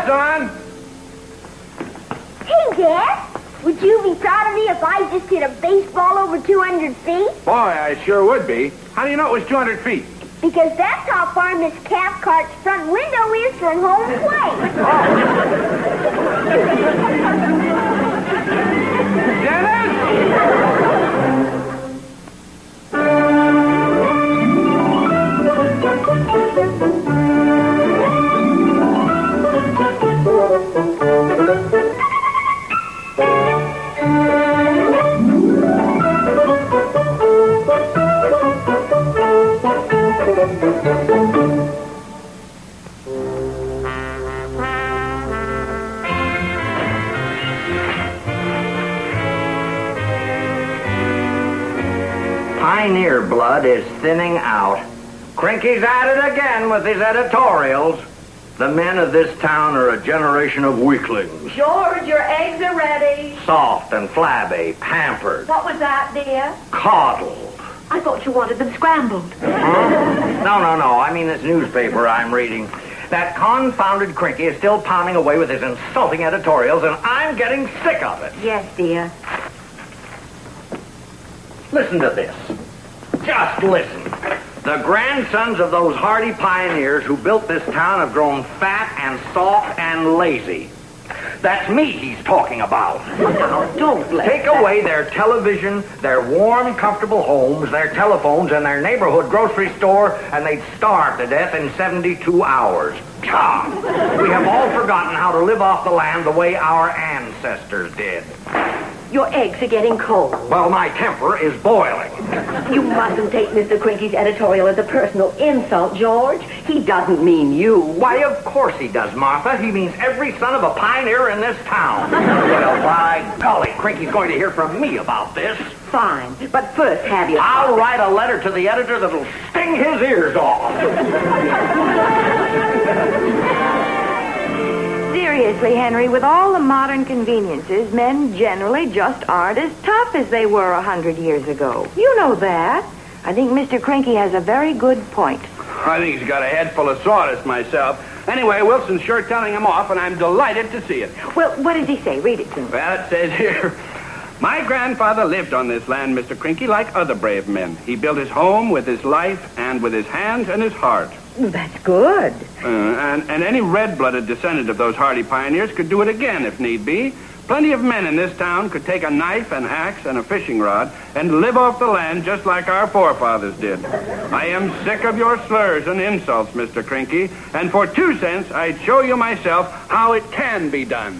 Glass on! Hey, Dad. Would you be proud of me if I just hit a baseball over 200 feet? Boy, I sure would be. How do you know it was 200 feet? Because that's how far Miss Cathcart's front window is from home plate. Dennis! Pioneer blood is thinning out. Crinky's at it again with his editorials. The men of this town are a generation of weaklings. George, your eggs are ready. Soft and flabby, pampered, What was that, dear? coddled. I thought you wanted them scrambled. No. I mean this newspaper I'm reading. That confounded Crinky is still pounding away with his insulting editorials, and I'm getting sick of it. Yes, dear. Listen to this. Just listen. The grandsons of those hardy pioneers who built this town have grown fat and soft and lazy. That's me he's talking about. Now, don't let Take away their television, their warm, comfortable homes, their telephones, and their neighborhood grocery store, and they'd starve to death in 72 hours. God, we have all forgotten how to live off the land the way our ancestors did. Your eggs are getting cold. Well, my temper is boiling. You mustn't take Mr. Crinky's editorial as a personal insult, George. He doesn't mean you. Why, of course he does, Martha. He means every son of a pioneer in this town. Well, by golly, Crinky's going to hear from me about this. Fine, but first have your... I'll write a letter to the editor that'll sting his ears off. Seriously, Henry, with all the modern conveniences, men generally just aren't as tough as they were 100 years ago. You know that. I think Mr. Crinky has a very good point. I think he's got a head full of sawdust myself. Anyway, Wilson's sure telling him off, and I'm delighted to see it. Well, what does he say? Read it to me. Well, it says here, my grandfather lived on this land, Mr. Crinky, like other brave men. He built his home with his life and with his hands and his heart. That's good. And any red-blooded descendant of those hardy pioneers could do it again if need be. Plenty of men in this town could take a knife, an axe, and a fishing rod and live off the land just like our forefathers did. I am sick of your slurs and insults, Mr. Crinky, and for 2 cents, I'd show you myself how it can be done.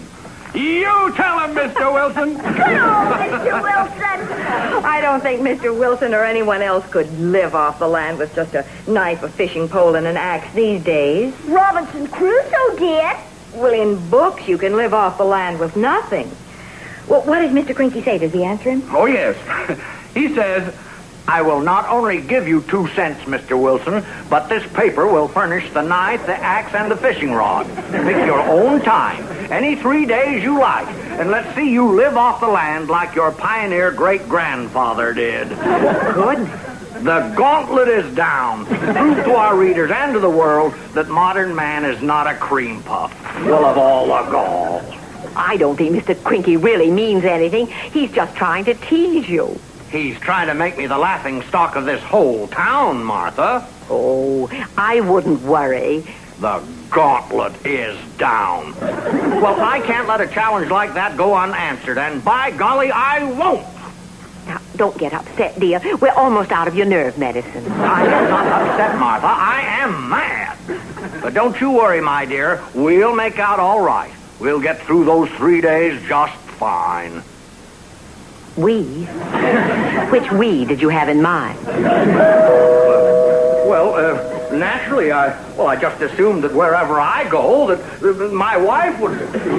You tell him, Mr. Wilson. Good old Mr. Wilson. I don't think Mr. Wilson or anyone else could live off the land with just a knife, a fishing pole, and an axe these days. Robinson Crusoe did. Well, in books, you can live off the land with nothing. Well, what does Mr. Crinky say? Does he answer him? Oh, yes. He says, I will not only give you 2 cents, Mr. Wilson, but this paper will furnish the knife, the axe, and the fishing rod. Pick your own time, any 3 days you like, and let's see you live off the land like your pioneer great-grandfather did. Goodness. The gauntlet is down. Prove to our readers and to the world that modern man is not a cream puff, full of all the gall. I don't think Mr. Crinky really means anything. He's just trying to tease you. He's trying to make me the laughing stock of this whole town, Martha. Oh, I wouldn't worry. The gauntlet is down. Well, I can't let a challenge like that go unanswered, and by golly, I won't. Now, don't get upset, dear. We're almost out of your nerve medicine. I am not upset, Martha. I am mad. But don't you worry, my dear. We'll make out all right. We'll get through those 3 days just fine. We? Which we did you have in mind? Naturally, I just assumed that wherever I go, that my wife would...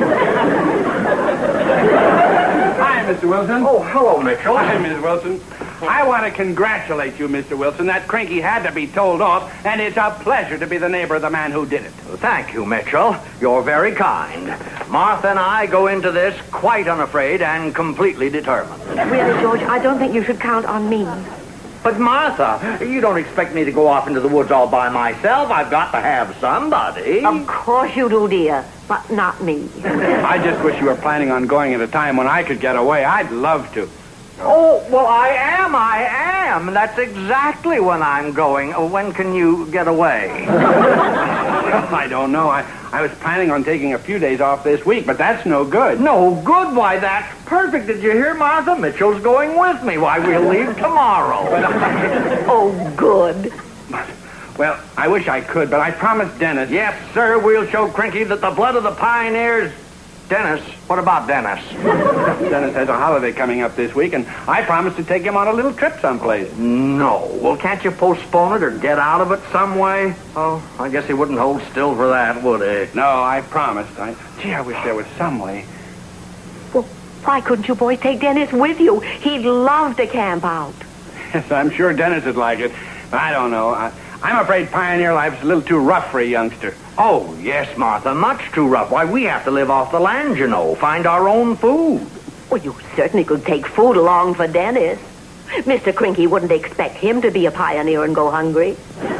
hi, Mr. Wilson. Oh, hello, Mitchell. Hi, Miss Wilson. I want to congratulate you, Mr. Wilson. That Crinky had to be told off, and it's a pleasure to be the neighbor of the man who did it. Thank you, Mitchell. You're very kind. Martha and I go into this quite unafraid and completely determined. Really, George, I don't think you should count on me. But, Martha, you don't expect me to go off into the woods all by myself. I've got to have somebody. Of course you do, dear, but not me. I just wish you were planning on going at a time when I could get away. I'd love to. Oh, well, I am. That's exactly when I'm going. When can you get away? I don't know. I was planning on taking a few days off this week, but that's no good. No good? Why, that's perfect. Did you hear, Martha? Mitchell's going with me. Why, we'll leave tomorrow. Oh, good. Well, I wish I could, but I promised Dennis. Yes, sir, we'll show Crinky that the blood of the pioneers... Dennis, what about Dennis? Dennis has a holiday coming up this week, and I promised to take him on a little trip someplace. No. Well, can't you postpone it or get out of it some way? Oh, I guess he wouldn't hold still for that, would he? No, I promised. I wish there was some way. Well, why couldn't you boys take Dennis with you? He'd love to camp out. Yes, I'm sure Dennis would like it. I don't know. I'm afraid pioneer life's a little too rough for a youngster. Oh, yes, Martha, much too rough. Why, we have to live off the land, you know. Find our own food. Well, you certainly could take food along for Dennis. Mr. Crinky wouldn't expect him to be a pioneer and go hungry.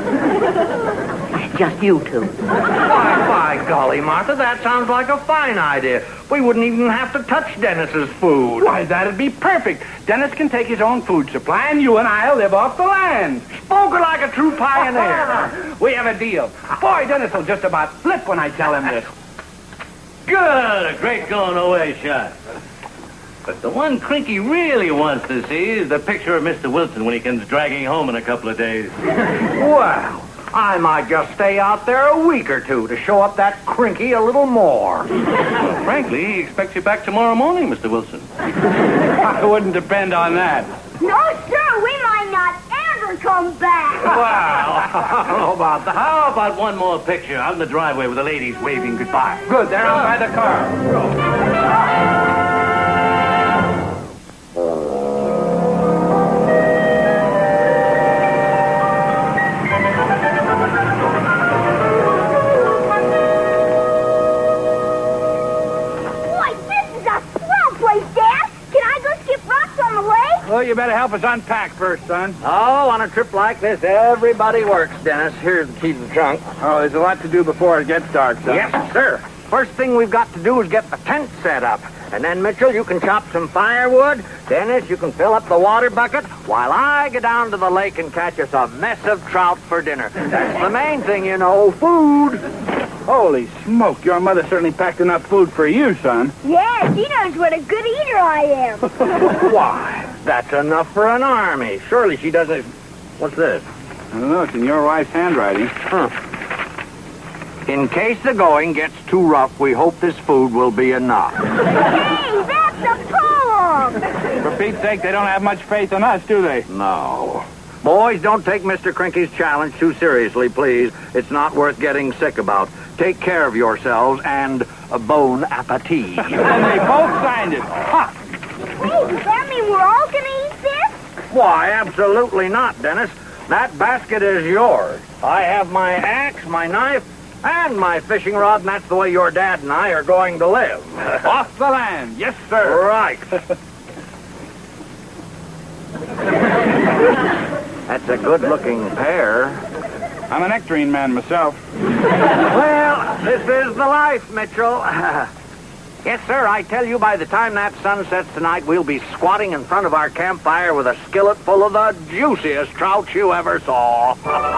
Just you two. Why, by golly, Martha, that sounds like a fine idea. We wouldn't even have to touch Dennis's food. Why, that'd be perfect. Dennis can take his own food supply, and you and I'll live off the land. Spoken like a true pioneer. We have a deal. Boy, Dennis will just about flip when I tell him this. Good. A great going away shot. But the one Crinky really wants to see is the picture of Mr. Wilson when he comes dragging home in a couple of days. Well, I might just stay out there a week or two to show up that Crinky a little more. Well, frankly, he expects you back tomorrow morning, Mr. Wilson. I wouldn't depend on that. No, sir, we might not ever come back. Well, I don't know about that. How about one more picture out in the driveway with the ladies waving goodbye? Good, they're out by the car. Well, you better help us unpack first, son. Oh, on a trip like this, everybody works, Dennis. Here's the key to the trunk. Oh, there's a lot to do before it gets dark, son. Yes, sir. First thing we've got to do is get the tent set up. And then, Mitchell, you can chop some firewood. Dennis, you can fill up the water bucket while I get down to the lake and catch us a mess of trout for dinner. That's the main thing, you know, food. Holy smoke, your mother certainly packed enough food for you, son. Yeah, she knows what a good eater I am. Why, that's enough for an army. Surely she doesn't... What's this? I don't know, it's in your wife's handwriting. Huh. In case the going gets too rough, we hope this food will be enough. Hey, that's a poem! For Pete's sake, they don't have much faith in us, do they? No. Boys, don't take Mr. Crinky's challenge too seriously, please. It's not worth getting sick about. Take care of yourselves and bon appetit. And they both signed it. Ha! Hey, does that mean we're all gonna eat this? Why, absolutely not, Dennis. That basket is yours. I have my axe, my knife, and my fishing rod, and that's the way your dad and I are going to live. Off the land. Yes, sir. Right. That's a good-looking pair. I'm a nectarine man myself. Well, this is the life, Mitchell. Yes, sir, I tell you, by the time that sun sets tonight, we'll be squatting in front of our campfire with a skillet full of the juiciest trout you ever saw.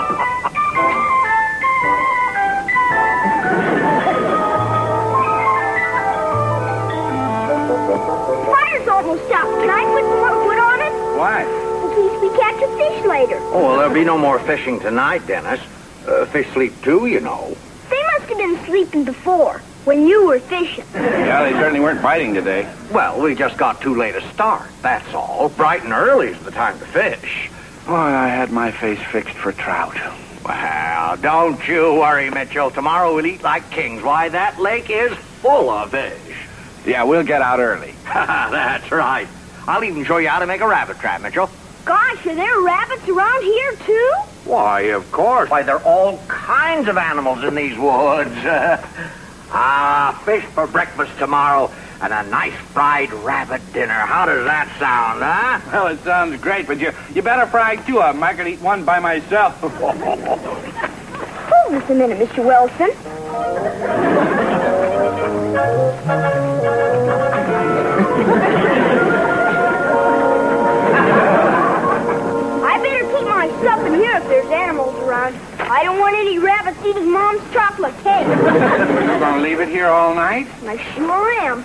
Fire's almost out. Can I put some more wood on it? Why? In case we catch a fish later. Oh, well, there'll be no more fishing tonight, Dennis. Fish sleep too, you know. They must have been sleeping before, when you were fishing. Yeah, they certainly weren't biting today. Well, we just got too late a start, that's all. Bright and early's the time to fish. Boy, I had my face fixed for trout. Well, don't you worry, Mitchell. Tomorrow we'll eat like kings. Why, that lake is full of fish. Yeah, we'll get out early. That's right. I'll even show you how to make a rabbit trap, Mitchell. Gosh, are there rabbits around here, too? Why, of course. Why, there are all kinds of animals in these woods. Fish for breakfast tomorrow. and a nice fried rabbit dinner. How does that sound, huh? Well, it sounds great, but you better fry 2 of them. I could eat one by myself. Hold this a minute, Mr. Wilson. I better keep my stuff in here if there's animals around. I don't want any rabbits eating Mom's chocolate cake. You're going to leave it here all night? I sure am.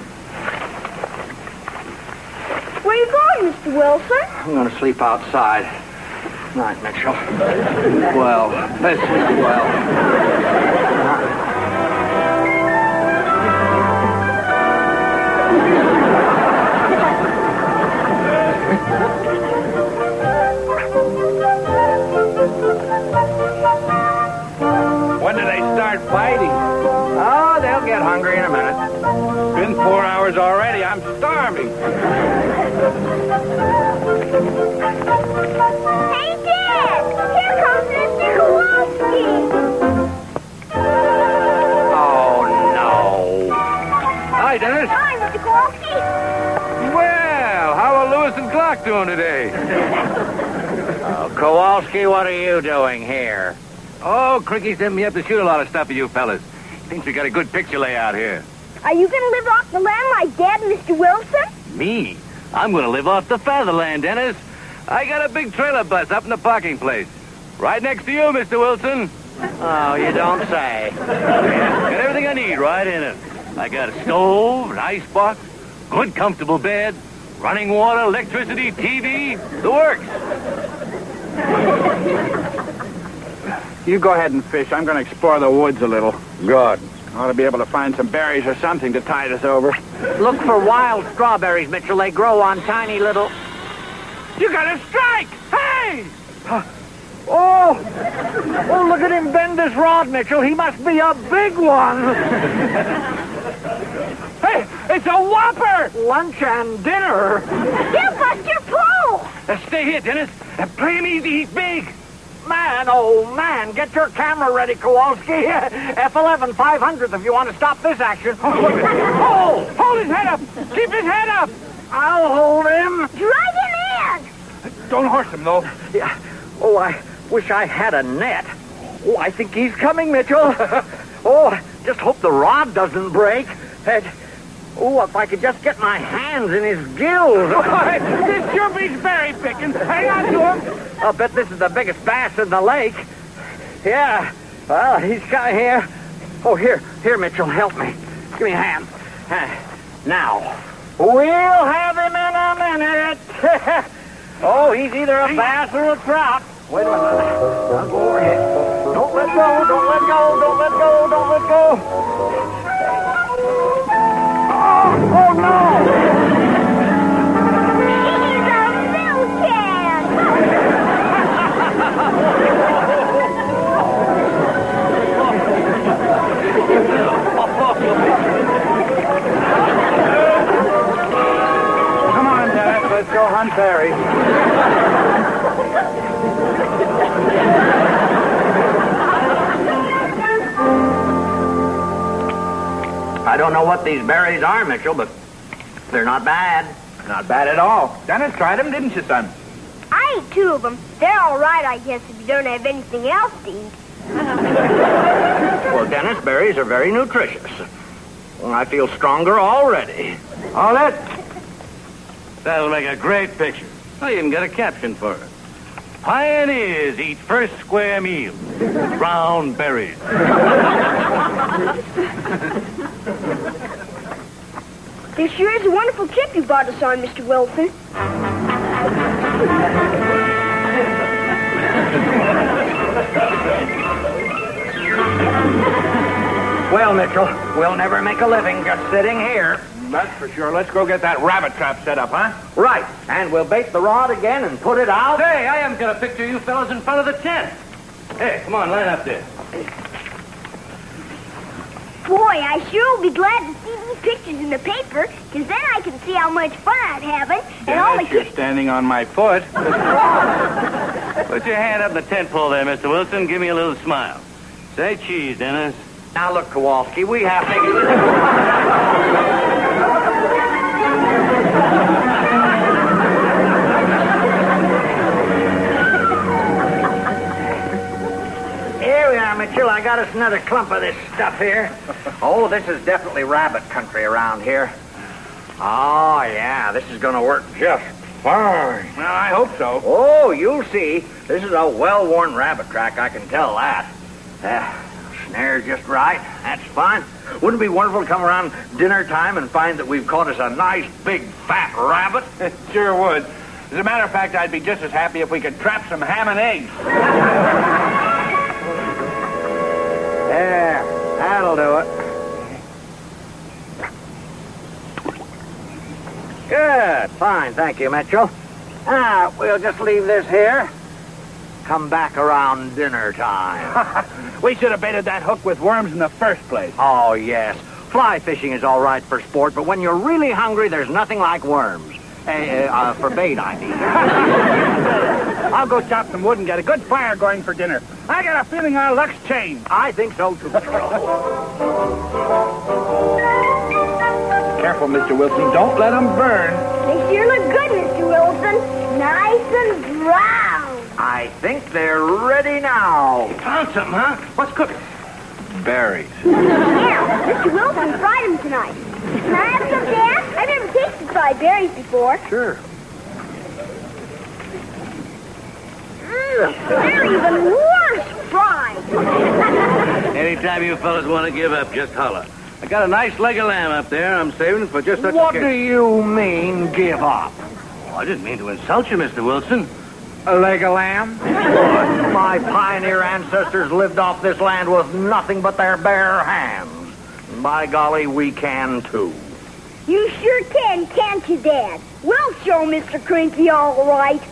Where are you going, Mr. Wilson? I'm going to sleep outside. Night, Mitchell. Well, listen, well. When do they start fighting? Oh, they'll get hungry in a minute. It's been 4 hours already. I'm starving. Hey, Dad! Here comes Mr. Kowalski! Oh, no. Hi, Dennis. Hi, Mr. Kowalski. Well, how are Lewis and Clark doing today? Kowalski, what are you doing here? Oh, Crinky sent me up to shoot a lot of stuff for you fellas. Thinks we got a good picture layout here. Are you going to live off the land like Dad and Mr. Wilson? Me? I'm going to live off the fatherland, Dennis. I got a big trailer bus up in the parking place. Right next to you, Mr. Wilson. Oh, you don't say. Got everything I need right in it. I got a stove, an icebox, good comfortable bed, running water, electricity, TV, the works. You go ahead and fish. I'm going to explore the woods a little. Good. Ought to be able to find some berries or something to tide us over. Look for wild strawberries, Mitchell. They grow on tiny little... You got a strike! Hey! Oh, look at him bend his rod, Mitchell. He must be a big one. Hey, it's a whopper! Lunch and dinner. You bust your pole! Stay here, Dennis. Play him easy. He's big. Man, oh, man. Get your camera ready, Kowalski. F11 500th if you want to stop this action. Oh! Hold his head up! Keep his head up! I'll hold him. Drag him in! Don't horse him, though. Yeah. Oh, I wish I had a net. Oh, I think he's coming, Mitchell. Oh, just hope the rod doesn't break. Oh, if I could just get my hands in his gills. This sure beats berry picking. Hang on to him. I'll bet this is the biggest bass in the lake. Yeah. Well, he's got here. Oh, here, Mitchell, help me. Give me a hand. Now, we'll have him in a minute. Oh, he's either a bass or a trout. Wait a minute. I'll go over here. Don't let go, don't let go, don't let go, don't let go. Oh, no! He's a milk can! Come on, Dennis. Let's go hunt berries. I don't know what these berries are, Mitchell, but they're not bad. Not bad at all. Dennis tried them, didn't you, son? I ate 2 of them. They're all right, I guess, if you don't have anything else to eat. Well, Dennis, berries are very nutritious. I feel stronger already. All that. That'll make a great picture. I even got a caption for it. Pioneers eat first square meal. Brown berries. This sure is a wonderful trip you brought us on, Mr. Wilson. Well, Mitchell, we'll never make a living just sitting here. That's for sure. Let's go get that rabbit trap set up, huh? Right, and we'll bait the rod again and put it out. Say, I haven't got a picture of you fellas in front of the tent. Hey, come on, line up there. Boy, I sure will be glad to see these pictures in the paper, because then I can see how much fun I'm having, and all the You're kids... standing on my foot. Put your hand up in the tent pole there, Mr. Wilson. Give me a little smile. Say cheese, Dennis. Now, look, Kowalski, we have to... Here we are, Mitchell. I got us another clump of this stuff here. Oh, this is definitely rabbit country around here. Oh, yeah, this is going to work just fine. Well, I hope so. Oh, you'll see. This is a well-worn rabbit track, I can tell that. Snare's just right. That's fine. Wouldn't it be wonderful to come around dinner time and find that we've caught us a nice, big, fat rabbit? It sure would. As a matter of fact, I'd be just as happy if we could trap some ham and eggs. There, that'll do it. Good, fine, thank you, Mitchell. We'll just leave this here. Come back around dinner time. We should have baited that hook with worms in the first place. Oh, yes. Fly fishing is all right for sport, but when you're really hungry, there's nothing like worms. For bait, I mean. I'll go chop some wood and get a good fire going for dinner. I got a feeling our luck's changed. I think so, too. Careful, Mr. Wilson. Don't let them burn. They sure look good, Mr. Wilson. Nice and brown. I think they're ready now. Found something, huh? What's cooking? Berries. Yeah, Mr. Wilson fried them tonight. Can I have some, Dad? I've never tasted fried berries before. Sure. They're even worse fried. Anytime you fellas want to give up, just holler. I got a nice leg of lamb up there. I'm saving it for just such What a do case. you mean, give up? Oh, I didn't mean to insult you, Mr. Wilson. A leg of lamb? My pioneer ancestors lived off this land with nothing but their bare hands. And by golly, we can too. You sure can, can't you, Dad? We'll show Mr. Crinky all right.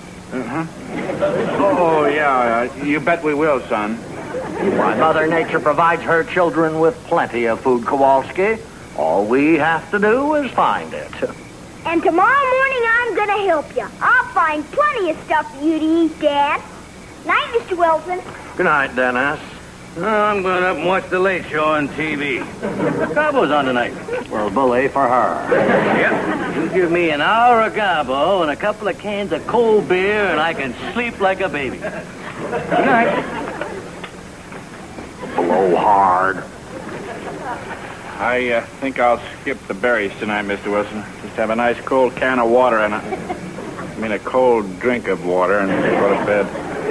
Oh, yeah. You bet we will, son. Why, Mother Nature provides her children with plenty of food, Kowalski. All we have to do is find it. And tomorrow morning I'm going to help you. I'll find plenty of stuff for you to eat, Dad. Night, Mr. Wilson. Good night, Dennis. Oh, I'm going up and watch the Late Show on TV. Garbo's on tonight. Well, bully for her. Yep. You give me an hour of Garbo and a couple of cans of cold beer, and I can sleep like a baby. Good night. Blow hard. I think I'll skip the berries tonight, Mr. Wilson. Just have a nice cold can of water and a cold drink of water and go to bed.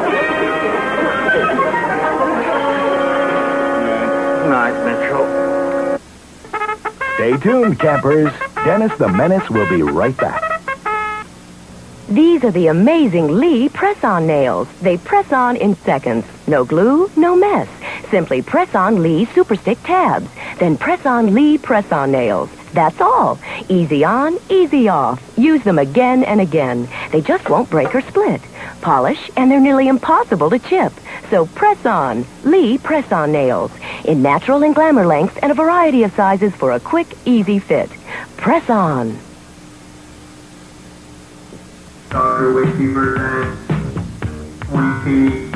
Good night, Mitchell. Stay tuned, campers. Dennis the Menace will be right back. These are the amazing Lee press-on nails. They press on in seconds. No glue, no mess. Simply press on Lee Super Stick tabs. Then press on Lee press-on nails. That's all. Easy on, easy off. Use them again and again. They just won't break or split. Polish, and they're nearly impossible to chip. So press on Lee press-on nails. In natural and glamour lengths and a variety of sizes for a quick, easy fit. Press on. Dr. Wiki presents Wiki.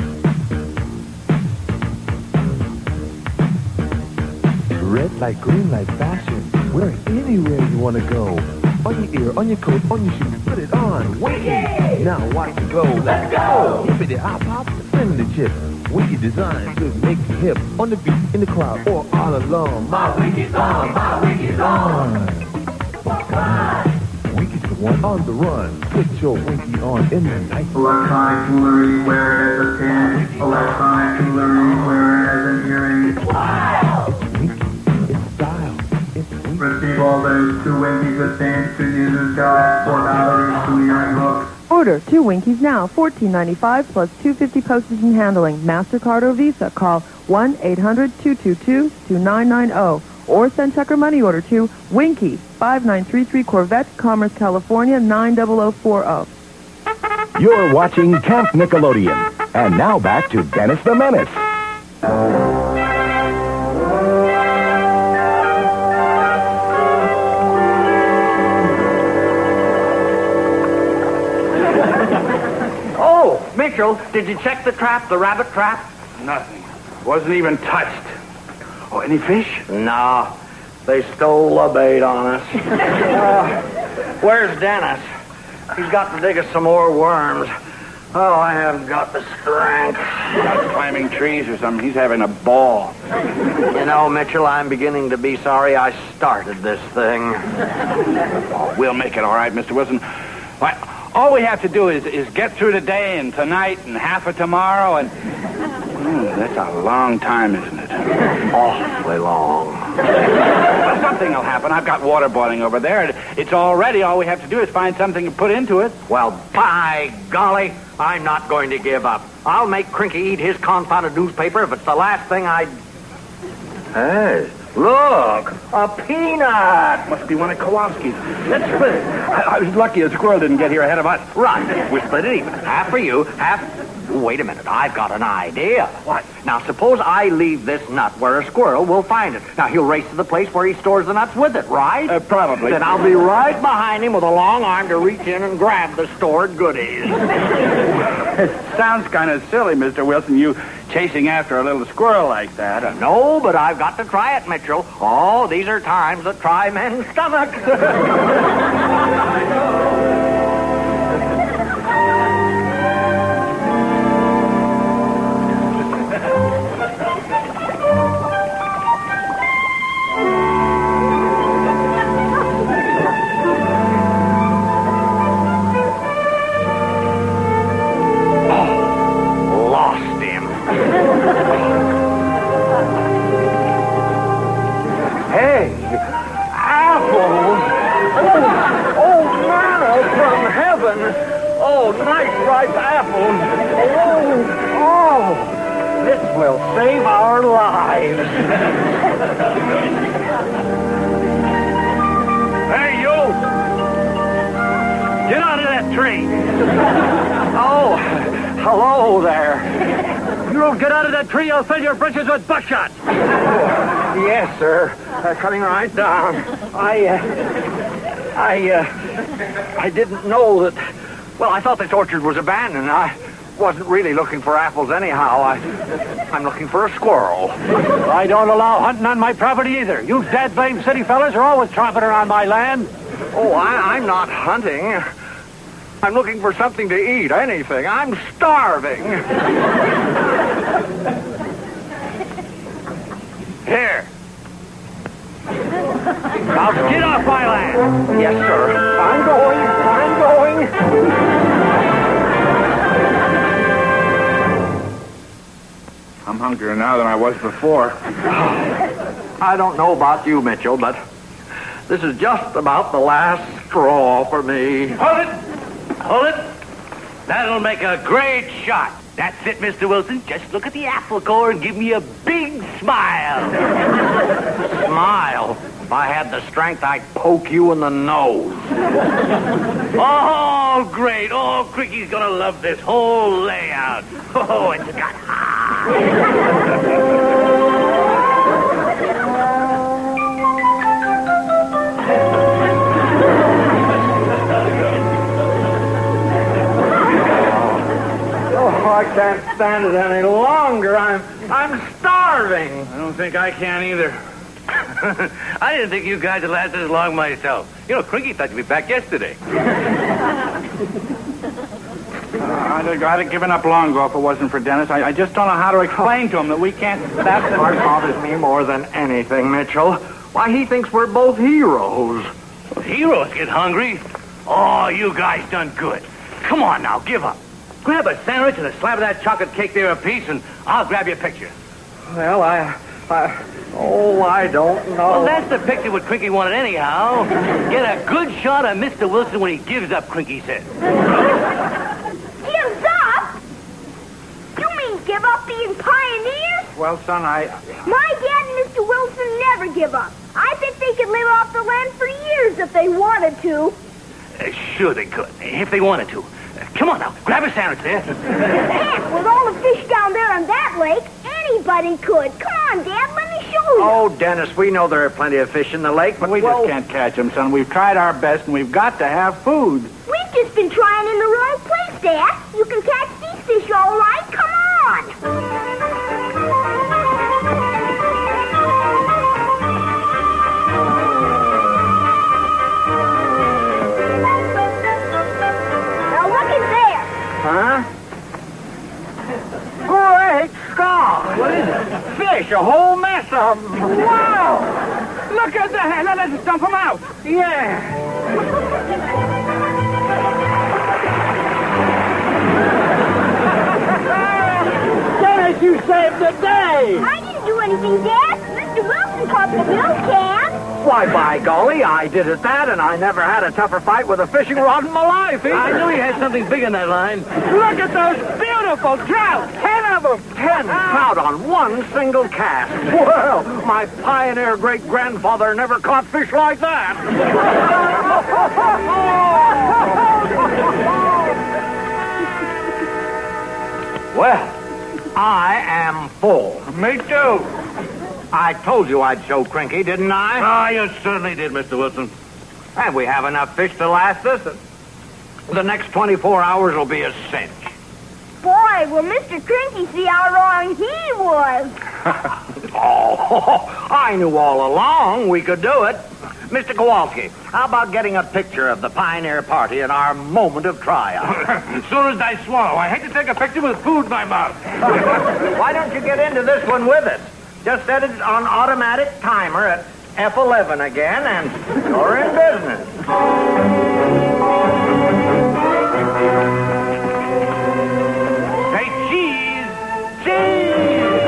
Red light, green light, fashion. Wear it anywhere you want to go. On your ear, on your coat, on your shoes, put it on. Wiki! Now watch it go. Let's go! Hippity hop hop, spin the chip. Wiki design to make you hip. On the beat, in the crowd, or all along. My Wiki's on, my Wiki's on. Wiki's the one on the run. Put your Wiki on in the night. Electronic jewelry, wear it as a pin. Electronic jewelry, wear it as an earring. Wow! It's Wiki. It's style. It's Wiki. Receive all those 2 Winkies at St. Susan's Guide. Formalities to earring hooks. Order 2 Winkies now, $14.95 plus $2.50 postage and handling. MasterCard or Visa. Call 1-800-222-2990 or send check or money order to Winky, 5933 Corvette, Commerce, California, 90040. You're watching Camp Nickelodeon. And now back to Dennis the Menace. Oh, Mitchell, did you check the trap, the rabbit trap? Nothing. Wasn't even touched. Oh, any fish? No, they stole the bait on us. Where's Dennis? He's got to dig us some more worms. Oh, I haven't got the strength. Out climbing trees or something. He's having a ball. You know, Mitchell, I'm beginning to be sorry I started this thing. Oh, we'll make it all right, Mr. Wilson. Why, all we have to do is get through today and tonight and half of tomorrow and... that's a long time, isn't it? Awfully long. Well, something will happen. I've got water boiling over there. It's all ready. All we have to do is find something to put into it. Well, by golly, I'm not going to give up. I'll make Crinky eat his confounded newspaper if it's the last thing I... Hey, look, a peanut. Must be one of Kowalski's. Let's split it. I was lucky a squirrel didn't get here ahead of us. Right, we split it even. Half for you, half... Wait a minute, I've got an idea. What? Now, suppose I leave this nut where a squirrel will find it. Now, he'll race to the place where he stores the nuts with it, right? Probably. Then I'll be right behind him with a long arm to reach in and grab the stored goodies. It sounds kind of silly, Mr. Wilson, you chasing after a little squirrel like that. No, but I've got to try it, Mitchell. Oh, these are times that try men's stomachs. Will save our lives. Hey, you! Get out of that tree! Oh, hello there. You don't get out of that tree, I'll fill your britches with buckshot. Yes, sir. Coming right down. I didn't know that... Well, I thought this orchard was abandoned. I wasn't really looking for apples anyhow. I'm looking for a squirrel. I don't allow hunting on my property either. You dad-blamed city fellas are always tromping around my land. Oh, I'm not hunting. I'm looking for something to eat, anything. I'm starving. Here. Now get off my land. Yes, sir. I'm going. I'm hungrier now than I was before. I don't know about you, Mitchell, but this is just about the last straw for me. Hold it. Hold it. That'll make a great shot. That's it, Mr. Wilson. Just look at the apple core and give me a big smile. Smile? If I had the strength, I'd poke you in the nose. Oh, great. Oh, Cricky's gonna love this whole layout. Oh, it's got hot. I can't stand it any longer. I'm starving. I don't think I can either. I didn't think you guys would last as long myself. You know, Crinky thought you'd be back yesterday. I'd have given up long ago if it wasn't for Dennis. I just don't know how to explain to him that we can't... That part bothers me more than anything, Mitchell. Why, he thinks we're both heroes. Heroes get hungry? Oh, you guys done good. Come on now, give up. Grab a sandwich and a slab of that chocolate cake there apiece, and I'll grab your picture. Well, I don't know. Well, that's the picture what Crinky wanted anyhow. Get a good shot of Mr. Wilson when he gives up, Crinky said. Gives up? You mean give up being pioneers? Well, son, My dad and Mr. Wilson never give up. I bet they could live off the land for years if they wanted to. Sure they could, if they wanted to. Come on now, grab a sandwich there. Heck, with all the fish down there on that lake, anybody could. Come on, Dad, let me show you. Oh, Dennis, we know there are plenty of fish in the lake, but we just can't catch them, son. We've tried our best, and we've got to have food. We've just been trying in the wrong place, Dad. You can catch these fish all right. Come on. a whole mess of them. Wow! Look at that! Now let's dump them out. Yeah. Dennis, you saved the day! I didn't do anything, Dad. Mr. Wilson caught the milk can. Why, by golly, I did at that, and I never had a tougher fight with a fishing rod in my life. Either. I knew he had something big in that line. Look at those beautiful trout! 10 of them! 10 trout on one single cast. Well, my pioneer great-grandfather never caught fish like that. Well, I am full. Me too. I told you I'd show Crinky, didn't I? Ah, you certainly did, Mr. Wilson. And we have enough fish to last us. The next 24 hours will be a cinch. Boy, will Mr. Crinky see how wrong he was. Oh, I knew all along we could do it. Mr. Kowalski, how about getting a picture of the Pioneer Party in our moment of triumph? As soon as I swallow, I hate to take a picture with food in my mouth. Why don't you get into this one with us? Just set it on automatic timer at F11 again, and you're in business. Say cheese! Cheese!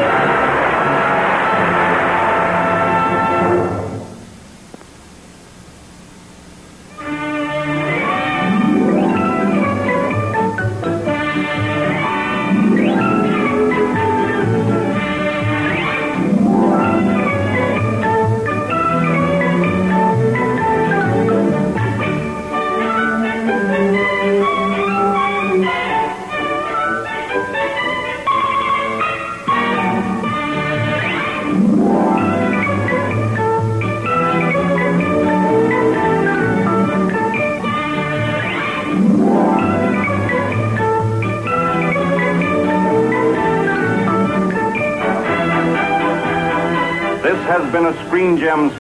This has been a Screen Gems